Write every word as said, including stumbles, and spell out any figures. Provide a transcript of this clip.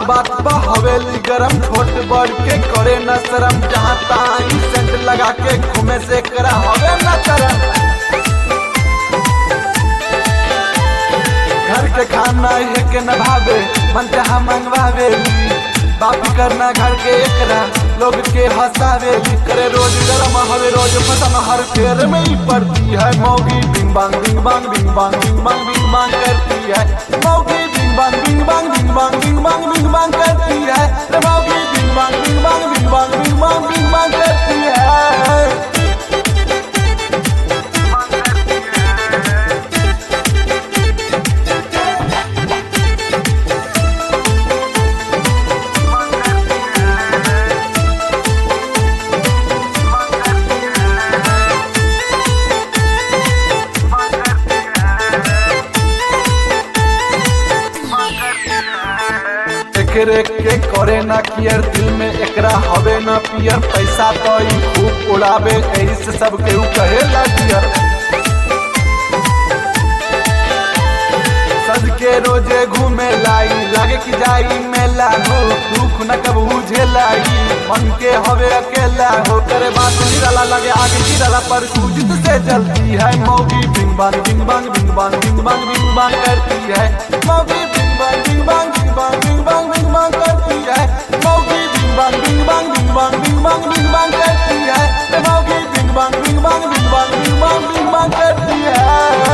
बात बा हवेली गरम, छोट बड़ के करे न शरम, जहाँ ताई सेंट लगा के घूमे से करा हवे न करम। घर के खाना है के न भावे, मन जहाँ मंगवावे, बाप करना घर के एकरा लोग के हंसावे, करे रोज गरम हवे रोज फसन, हर फेर में ही पड़ती है मौगी, बिंग बांग बिंग बांग बिंग बांग बिंग बांग बिंग बांग करती है मौगी, बिंग बांग बिंग बांग बिंग बांग बिंग बांग बिंग बांग करती है मौगी, बिंग बांग बिंग बांग बिंग बांग बिंग बांग बिंग बांग करती है। एकरे के करे ना कियर, दिल में एकरा हवे ना पियर, पैसा तो ही खूब उड़ावे, एही से सब केहू कहेला डियर। सज के रोजे घूमे लाई, लागे कि जाई मेला हो, दुख न कब झेलाई, मन के हवे अकेला हो, करे बात निराला लगे आगे गिराला, पर सूझत से जलती है मौगी, बिंग बांग बिंग बांग बिंग बांग बिंग बांग बिंग बांग करती है मौगी, बिंग बांग बिंग बांग बिंग बांग बिंग बांग बिंग बांग करती है मौगी, बिंग बांग बिंग बांग बिंग बांग बिंग बांग बिंग बांग करती है मौगी, बिंग बांग बिंग बांग बिंग बांग बिंग बांग बिंग बांग करती है।